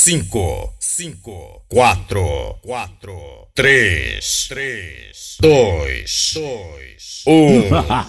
5, 4, 3, 2, 1.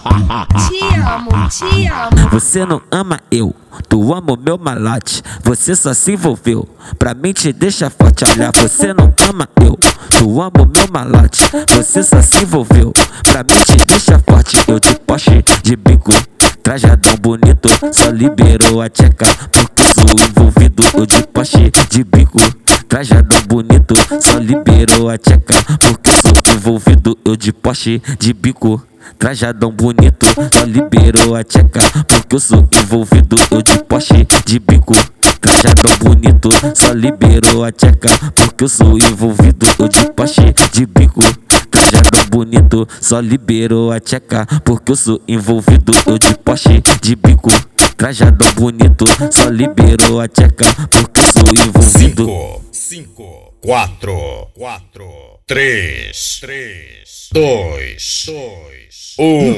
Te amo. Você não ama eu, tu ama o meu malote. Você só se envolveu, pra mim te deixa forte. Olha, você não ama eu, tu ama o meu malote. Você só se envolveu, pra mim te deixa forte. Eu de Porsche, de bico, trajadão bonito, só liberou a tcheca porque sou envolvido. Eu de Porsche, de bico, trajadão bonito, só liberou a tcheca porque sou envolvido. Eu de Porsche, de bico, trajadão bonito, só liberou a tcheca porque eu sou envolvido. Eu de Porsche, de bico, trajadão bonito, só liberou a tcheca porque eu sou envolvido. Eu de Porsche, de bico, trajadão bonito, só liberou a tcheca porque eu sou envolvido. Eu de Porsche, de bico, trajadão bonito, só liberou a tcheca porque eu sou envolvido. 5, 4, 3, 2, 1.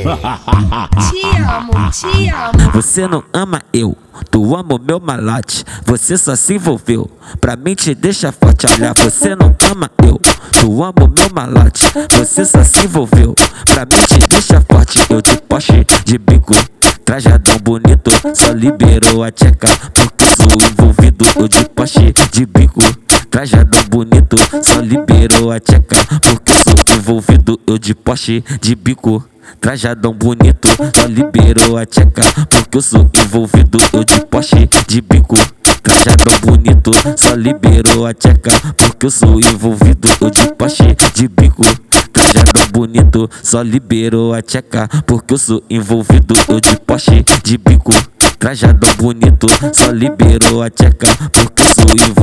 Te amo. Você não ama eu, tu ama o meu malote. Você só se envolveu, pra mim te deixa forte. Olha, você não ama eu, tu ama o meu malote. Você só se envolveu, pra mim te deixa forte. Eu de Porsche, de bico, trajadão bonito, só liberou a tcheca porque sou envolvido. Eu de Porsche, de bico, trajadão bonito, só liberou a tcheca porque sou envolvido. Eu de Porsche, de bico, trajadão bonito, só liberou a tcheca porque eu sou envolvido. Eu de Porsche, de bico, trajadão bonito, só liberou a tcheca porque eu sou envolvido. Eu de Porsche, de bico, trajadão bonito, só liberou a tcheca porque eu sou envolvido. Eu de Porsche, de bico, trajadão bonito, só liberou a tcheca porque eu sou envolvido.